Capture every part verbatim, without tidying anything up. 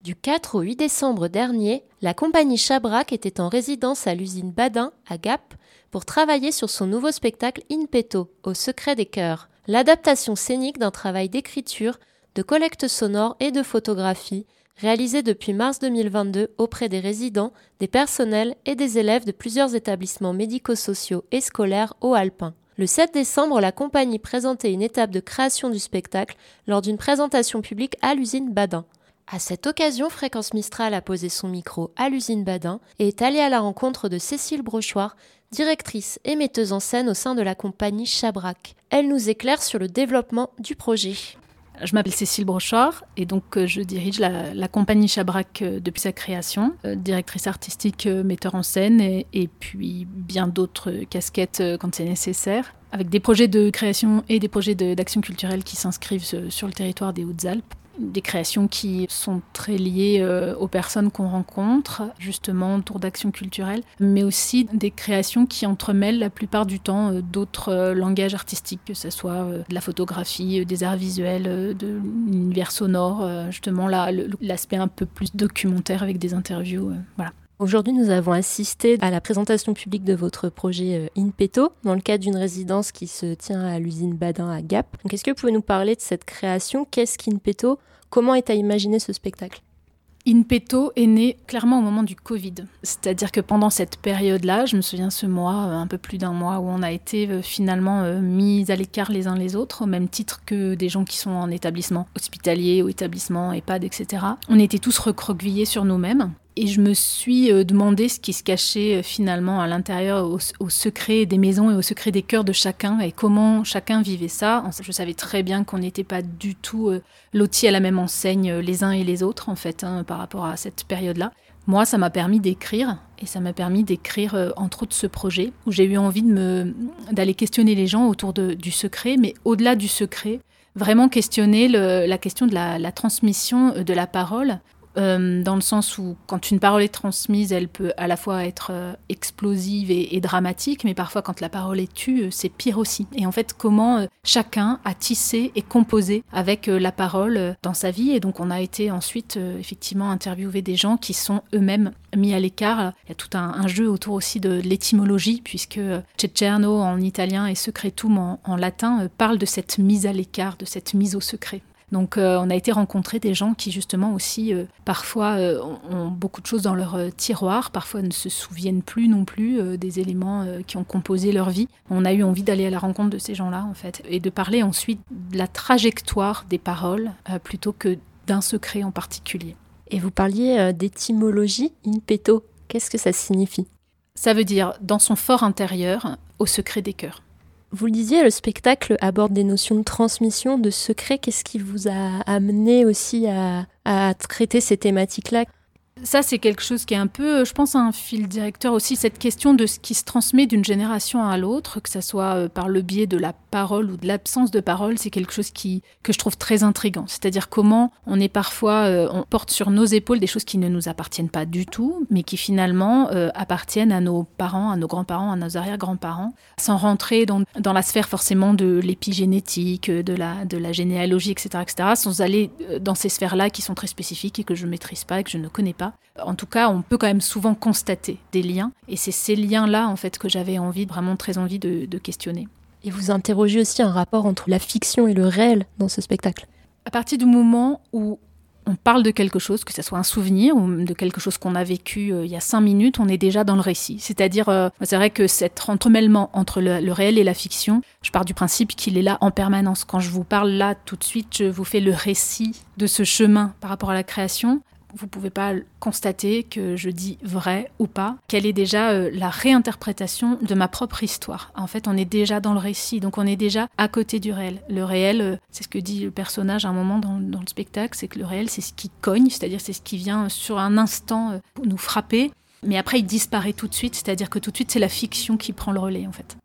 Du quatre au huit décembre dernier, la compagnie Chabrac était en résidence à l'usine Badin, à Gap, pour travailler sur son nouveau spectacle In Petto, au secret des cœurs, l'adaptation scénique d'un travail d'écriture, de collecte sonore et de photographie, réalisé depuis mars deux mille vingt-deux auprès des résidents, des personnels et des élèves de plusieurs établissements médico-sociaux et scolaires haut-alpins. Le sept décembre, la compagnie présentait une étape de création du spectacle lors d'une présentation publique à l'usine Badin. À cette occasion, Fréquence Mistral a posé son micro à l'usine Badin et est allée à la rencontre de Cécile Brochoir, directrice et metteuse en scène au sein de la compagnie Chabrac. Elle nous éclaire sur le développement du projet. Je m'appelle Cécile Brochoir et donc euh, je dirige la, la compagnie Chabrac euh, depuis sa création, euh, directrice artistique, euh, metteur en scène et, et puis bien d'autres casquettes euh, quand c'est nécessaire, avec des projets de création et des projets de, d'action culturelle qui s'inscrivent euh, sur le territoire des Hautes-Alpes. Des créations qui sont très liées euh, aux personnes qu'on rencontre, justement autour d'actions culturelles, mais aussi des créations qui entremêlent la plupart du temps euh, d'autres euh, langages artistiques, que ce soit euh, de la photographie, euh, des arts visuels, euh, de l'univers sonore, euh, justement là, le, l'aspect un peu plus documentaire avec des interviews. Euh, voilà. Aujourd'hui, nous avons assisté à la présentation publique de votre projet In Petto dans le cadre d'une résidence qui se tient à l'usine Badin à Gap. Donc, est-ce que vous pouvez nous parler de cette création ? Qu'est-ce qu'In Petto ? Comment est à imaginer ce spectacle ? In Petto est né clairement au moment du Covid. C'est-à-dire que pendant cette période-là, je me souviens ce mois, un peu plus d'un mois, où on a été finalement mis à l'écart les uns les autres, au même titre que des gens qui sont en établissement hospitalier ou établissement EHPAD, et cetera. On était tous recroquevillés sur nous-mêmes. Et je me suis demandé ce qui se cachait finalement à l'intérieur, au, au secret des maisons et au secret des cœurs de chacun, et comment chacun vivait ça. Je savais très bien qu'on n'était pas du tout lotis à la même enseigne les uns et les autres, en fait, hein, par rapport à cette période-là. Moi, ça m'a permis d'écrire, et ça m'a permis d'écrire, euh, entre autres, ce projet, où j'ai eu envie de me, d'aller questionner les gens autour de, du secret, mais au-delà du secret, vraiment questionner le, la question de la, la transmission de la parole, Euh, dans le sens où quand une parole est transmise, elle peut à la fois être euh, explosive et, et dramatique, mais parfois quand la parole est tue, euh, c'est pire aussi. Et en fait, comment euh, chacun a tissé et composé avec euh, la parole euh, dans sa vie. Et donc on a été ensuite euh, effectivement interviewer des gens qui sont eux-mêmes mis à l'écart. Il y a tout un, un jeu autour aussi de, de l'étymologie, puisque euh, Ceccherno en italien et Secretum en, en latin euh, parlent de cette mise à l'écart, de cette mise au secret. Donc euh, on a été rencontrer des gens qui justement aussi euh, parfois euh, ont beaucoup de choses dans leur euh, tiroir, parfois ne se souviennent plus non plus euh, des éléments euh, qui ont composé leur vie. On a eu envie d'aller à la rencontre de ces gens-là en fait, et de parler ensuite de la trajectoire des paroles euh, plutôt que d'un secret en particulier. Et vous parliez euh, d'étymologie, In Petto. Qu'est-ce que ça signifie ? Ça veut dire dans son fort intérieur, au secret des cœurs. Vous le disiez, le spectacle aborde des notions de transmission, de secret. Qu'est-ce qui vous a amené aussi à, à traiter ces thématiques-là ? Ça, c'est quelque chose qui est un peu, je pense, un fil directeur aussi, cette question de ce qui se transmet d'une génération à l'autre, que ce soit par le biais de la parole ou de l'absence de parole, c'est quelque chose qui, que je trouve très intriguant. C'est-à-dire comment on est parfois, euh, on porte sur nos épaules des choses qui ne nous appartiennent pas du tout, mais qui finalement euh, appartiennent à nos parents, à nos grands-parents, à nos arrière-grands-parents, sans rentrer dans, dans la sphère forcément de l'épigénétique, de la, de la généalogie, et cetera, et cetera, sans aller dans ces sphères-là qui sont très spécifiques et que je ne maîtrise pas et que je ne connais pas. En tout cas, on peut quand même souvent constater des liens, et c'est ces liens-là en fait que j'avais envie, vraiment très envie de, de questionner. Et vous interrogez aussi un rapport entre la fiction et le réel dans ce spectacle. À partir du moment où on parle de quelque chose, que ce soit un souvenir ou de quelque chose qu'on a vécu euh, il y a cinq minutes, on est déjà dans le récit. C'est-à-dire, euh, c'est vrai que cet entremêlement entre le, le réel et la fiction, je pars du principe qu'il est là en permanence. Quand je vous parle là tout de suite, je vous fais le récit de ce chemin par rapport à la création. Vous ne pouvez pas constater que je dis vrai ou pas, quelle est déjà euh, la réinterprétation de ma propre histoire. En fait, on est déjà dans le récit, donc on est déjà à côté du réel. Le réel, euh, c'est ce que dit le personnage à un moment dans, dans le spectacle, c'est que le réel, c'est ce qui cogne, c'est-à-dire c'est ce qui vient sur un instant euh, nous frapper, mais après il disparaît tout de suite, c'est-à-dire que tout de suite c'est la fiction qui prend le relais en fait.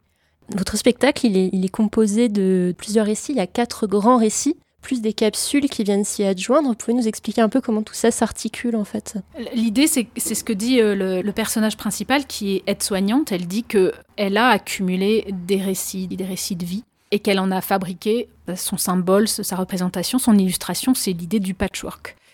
Votre spectacle, il est, il est composé de plusieurs récits, il y a quatre grands récits, plus des capsules qui viennent s'y adjoindre. Vous pouvez nous expliquer un peu comment tout ça s'articule en fait ? L'idée, c'est, c'est ce que dit euh, le, le personnage principal qui est aide-soignante. Elle dit qu'elle a accumulé des récits, des récits de vie et qu'elle en a fabriqué son symbole, sa représentation, son illustration, c'est l'idée du patchwork.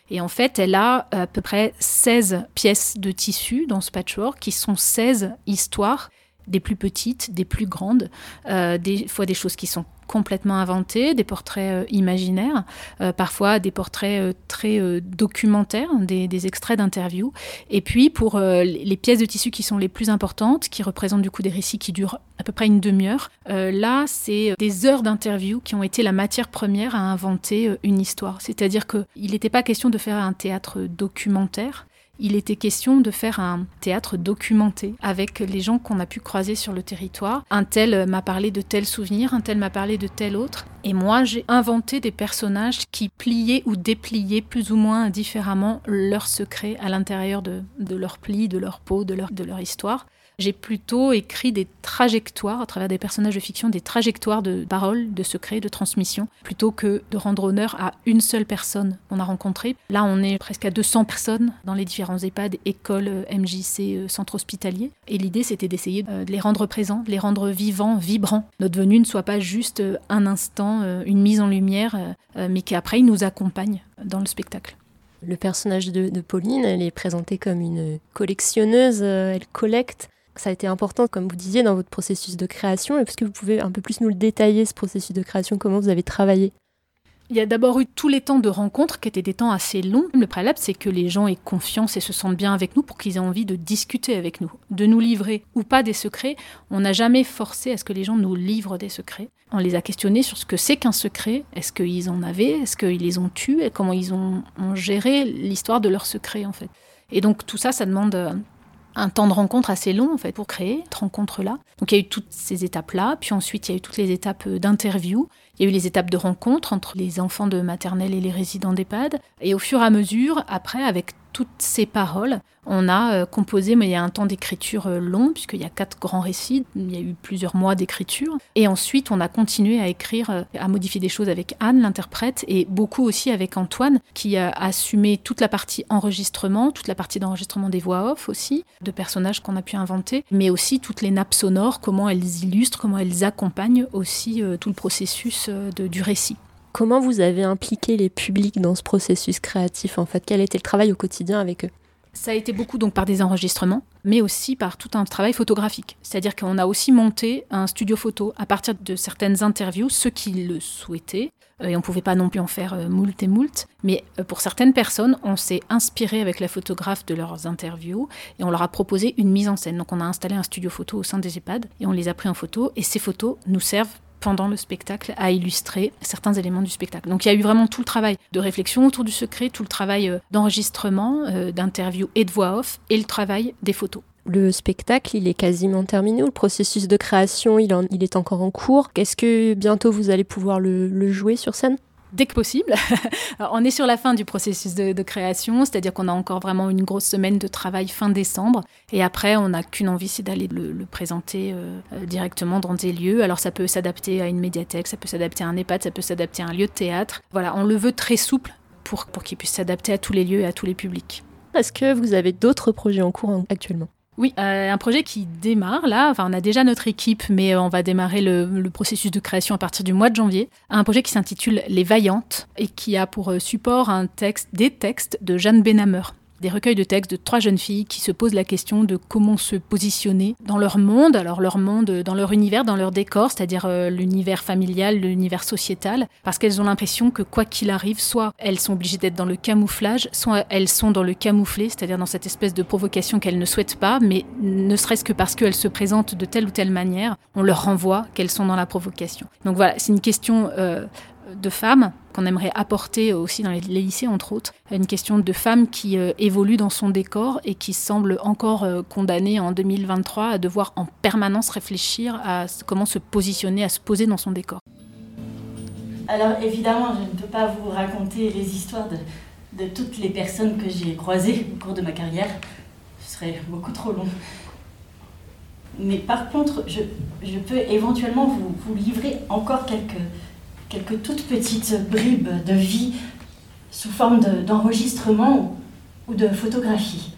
Et en fait, elle a à peu près seize pièces de tissu dans ce patchwork qui sont seize histoires, des plus petites, des plus grandes, euh, des fois des choses qui sont complètement inventées, des portraits euh, imaginaires, euh, parfois des portraits euh, très euh, documentaires, des, des extraits d'interviews. Et puis pour euh, les pièces de tissu qui sont les plus importantes, qui représentent du coup des récits qui durent à peu près une demi-heure, euh, là c'est des heures d'interviews qui ont été la matière première à inventer euh, une histoire. C'est-à-dire qu'il n'était pas question de faire un théâtre documentaire, il était question de faire un théâtre documenté avec les gens qu'on a pu croiser sur le territoire. Un tel m'a parlé de tel souvenir, un tel m'a parlé de tel autre. Et moi, j'ai inventé des personnages qui pliaient ou dépliaient plus ou moins différemment leurs secrets à l'intérieur de, de leurs plis, de leur peau, de leur, de leur histoire. J'ai plutôt écrit des trajectoires, à travers des personnages de fiction, des trajectoires de paroles, de secrets, de transmission, plutôt que de rendre honneur à une seule personne qu'on a rencontrée. Là, on est presque à deux cents personnes dans les différents EHPAD, écoles, M J C, centres hospitaliers. Et l'idée, c'était d'essayer de les rendre présents, de les rendre vivants, vibrants. Notre venue ne soit pas juste un instant, une mise en lumière, mais qu'après, ils nous accompagnent dans le spectacle. Le personnage de, de Pauline, elle est présentée comme une collectionneuse, elle collecte. Ça a été important, comme vous disiez, dans votre processus de création. Est-ce que vous pouvez un peu plus nous le détailler, ce processus de création, comment vous avez travaillé ? Il y a d'abord eu tous les temps de rencontre qui étaient des temps assez longs. Le préalable, c'est que les gens aient confiance et se sentent bien avec nous pour qu'ils aient envie de discuter avec nous, de nous livrer ou pas des secrets. On n'a jamais forcé à ce que les gens nous livrent des secrets. On les a questionnés sur ce que c'est qu'un secret. Est-ce qu'ils en avaient ? Est-ce qu'ils les ont eus ? Et comment ils ont, ont géré l'histoire de leurs secrets, en fait. Et donc tout ça, ça demande un temps de rencontre assez long en fait pour créer cette rencontre-là. Donc il y a eu toutes ces étapes-là, puis ensuite il y a eu toutes les étapes d'interview, il y a eu les étapes de rencontre entre les enfants de maternelle et les résidents d'EHPAD, et au fur et à mesure, après, avec toutes ces paroles, on a euh, composé, mais il y a un temps d'écriture euh, long, puisqu'il y a quatre grands récits, il y a eu plusieurs mois d'écriture, et ensuite on a continué à écrire, euh, à modifier des choses avec Anne, l'interprète, et beaucoup aussi avec Antoine, qui a assumé toute la partie enregistrement, toute la partie d'enregistrement des voix off aussi, de personnages qu'on a pu inventer, mais aussi toutes les nappes sonores, comment elles illustrent, comment elles accompagnent aussi euh, tout le processus euh, de, du récit. Comment vous avez impliqué les publics dans ce processus créatif, en fait ? Quel était le travail au quotidien avec eux ? Ça a été beaucoup donc par des enregistrements, mais aussi par tout un travail photographique. C'est-à-dire qu'on a aussi monté un studio photo à partir de certaines interviews, ceux qui le souhaitaient. Et on ne pouvait pas non plus en faire moult et moult. Mais pour certaines personnes, on s'est inspiré avec la photographe de leurs interviews et on leur a proposé une mise en scène. Donc on a installé un studio photo au sein des EHPAD et on les a pris en photo. Et ces photos nous servent pendant le spectacle à illustrer certains éléments du spectacle. Donc il y a eu vraiment tout le travail de réflexion autour du secret, tout le travail d'enregistrement, d'interview et de voix off, et le travail des photos. Le spectacle, il est quasiment terminé, ou le processus de création, il, en, il est encore en cours. Est-ce que bientôt vous allez pouvoir le, le jouer sur scène ? Dès que possible. Alors, on est sur la fin du processus de, de création, c'est-à-dire qu'on a encore vraiment une grosse semaine de travail fin décembre. Et après, on n'a qu'une envie, c'est d'aller le, le présenter euh, directement dans des lieux. Alors ça peut s'adapter à une médiathèque, ça peut s'adapter à un EHPAD, ça peut s'adapter à un lieu de théâtre. Voilà, on le veut très souple pour, pour qu'il puisse s'adapter à tous les lieux et à tous les publics. Est-ce que vous avez d'autres projets en cours actuellement ? Oui, euh, un projet qui démarre là, enfin on a déjà notre équipe, mais on va démarrer le, le processus de création à partir du mois de janvier. Un projet qui s'intitule Les Vaillantes et qui a pour support un texte, des textes de Jeanne Benhammer. Des recueils de textes de trois jeunes filles qui se posent la question de comment se positionner dans leur monde, alors leur monde, dans leur univers, dans leur décor, c'est-à-dire euh, l'univers familial, l'univers sociétal, parce qu'elles ont l'impression que quoi qu'il arrive, soit elles sont obligées d'être dans le camouflage, soit elles sont dans le camouflé, c'est-à-dire dans cette espèce de provocation qu'elles ne souhaitent pas, mais ne serait-ce que parce qu'elles se présentent de telle ou telle manière, on leur renvoie qu'elles sont dans la provocation. Donc voilà, c'est une question euh, de femmes qu'on aimerait apporter aussi dans les lycées, entre autres. Une question de femmes qui euh, évolue dans son décor et qui semble encore euh, condamnée en deux mille vingt-trois à devoir en permanence réfléchir à comment se positionner, à se poser dans son décor. Alors évidemment, je ne peux pas vous raconter les histoires de, de toutes les personnes que j'ai croisées au cours de ma carrière. Ce serait beaucoup trop long. Mais par contre, je, je peux éventuellement vous, vous livrer encore quelques... quelques toutes petites bribes de vie sous forme de, d'enregistrement ou, ou de photographie.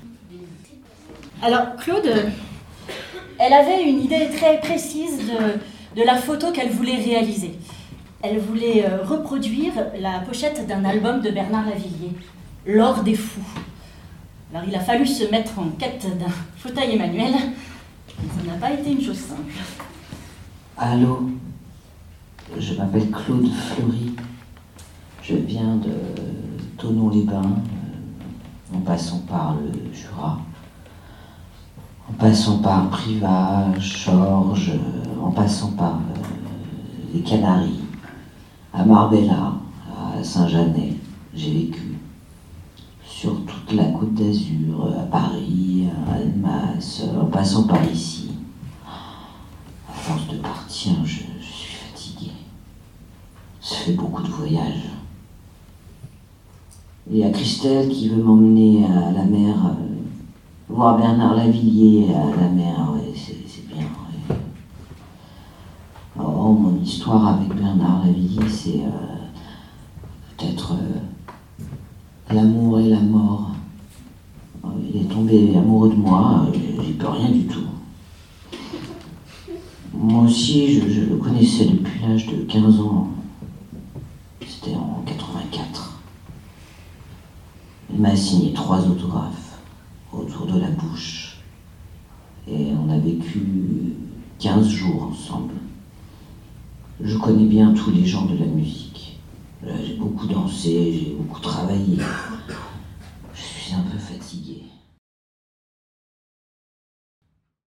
Alors, Claude, elle avait une idée très précise de, de la photo qu'elle voulait réaliser. Elle voulait reproduire la pochette d'un album de Bernard Lavilliers, l'or des fous. Alors il a fallu se mettre en quête d'un fauteuil Emmanuel, mais ça n'a pas été une chose simple. Allô, je m'appelle Claude Fleury. Je viens de Thonon-les-Bains, euh, en passant par le Jura, en passant par Privas, Chorges, euh, en passant par euh, les Canaries, à Marbella, à Saint-Janet. J'ai vécu sur toute la Côte d'Azur, à Paris, à Annemasse, en passant par ici. À force de partir, je, je suis fatigué. Ça fait beaucoup de voyages. Il y a Christelle qui veut m'emmener à la mer, euh, voir Bernard Lavillier à la mer, ouais, c'est, c'est bien. Ouais. Oh, mon histoire avec Bernard Lavillier, c'est euh, peut-être euh, l'amour et la mort. Il est tombé amoureux de moi, j'y peux rien du tout. Moi aussi, je, je le connaissais depuis l'âge de quinze ans. C'était en quatre-vingt-quatre. Il m'a signé trois autographes autour de la bouche. Et on a vécu quinze jours ensemble. Je connais bien tous les genres de la musique. J'ai beaucoup dansé, j'ai beaucoup travaillé. Je suis un peu fatigué.